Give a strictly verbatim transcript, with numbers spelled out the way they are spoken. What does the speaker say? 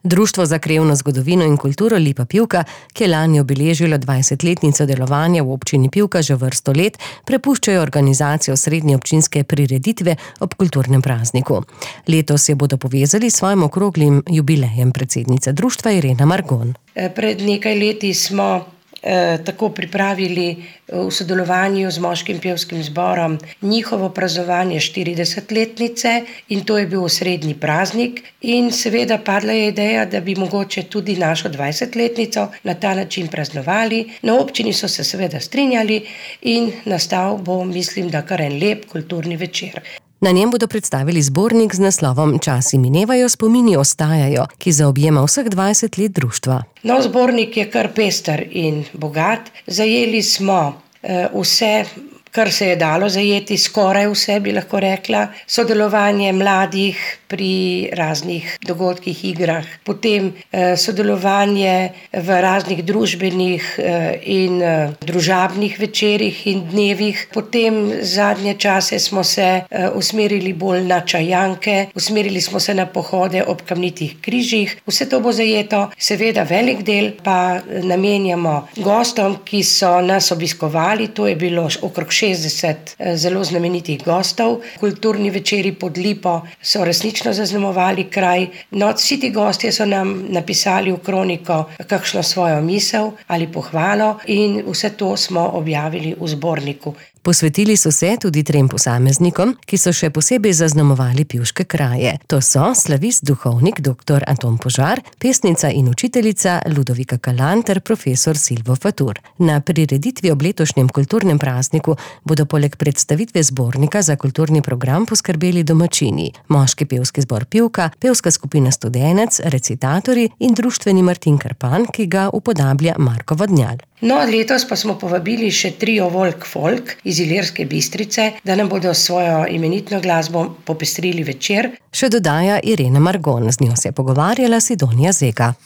Društvo za krajevno zgodovino in kulturo Lipa Pivka, ki je lani obeležilo dvajsetletnico delovanja v občini Pivka že vrsto let, prepuščajo organizacijo srednje občinske prireditve ob kulturnem prazniku. Letos se bodo povezali s svojim okroglim jubilejem, predsednica društva Irena Margon. Pred nekaj leti smo eh, tako pripravili v sodelovanju z Moškim pevskim zborom njihovo praznovanje štiridesetletnice in to je bil osrednji praznik in seveda padla je ideja, da bi mogoče tudi našo dvajsetletnico na ta način praznovali. Na občini so se seveda strinjali in nastal bo, mislim, da kar en lep kulturni večer. Na njem bodo predstavili zbornik z naslovom Časi minevajo, spomini ostajajo, ki zaobjema vseh dvajset let društva. Nov zbornik je kar pester in bogat. Zajeli smo eh, vse, kar se je dalo zajeti, skoraj vse bi lahko rekla. Sodelovanje mladih pri raznih dogodkih, igrah, potem eh, sodelovanje v raznih družbenih eh, in eh, družabnih večerih in dnevih. Potem zadnje čase smo se eh, usmerili bolj na čajanke, usmerili smo se na pohode ob kamnitih križih. Vse to bo zajeto, seveda velik del pa namenjamo gostom, ki so nas obiskovali. To je bilo okrog šestdeset eh, zelo znamenitih gostov. Kulturni večeri pod Lipo so resnično zaznamovali kraj. No, vsi ti gostje so nam napisali v kroniko kakšno svojo misel ali pohvalo in vse to smo objavili v zborniku. Posvetili so se tudi trem posameznikom, ki so še posebej zaznamovali pivške kraje. To so slavist duhovnik doktor Anton Požar, pesnica in učiteljica Ludovika Kalan ter profesor Silvo Fatur. Na prireditvi ob letošnjem kulturnem prazniku bodo poleg predstavitve zbornika za kulturni program poskrbeli domačini, Moški pevski zbor Pivka, pevska skupina Studenec, recitatorji in društveni Martin Krpan, ki ga upodablja Marko Vodnjal. No, letos pa smo povabili še trio Volk Folk iz Ilirske Bistrice, da nam bodo svojo imenitno glasbo popestrili večer. Še dodaja Irena Margon, z njo se je pogovarjala Sidonija Zega.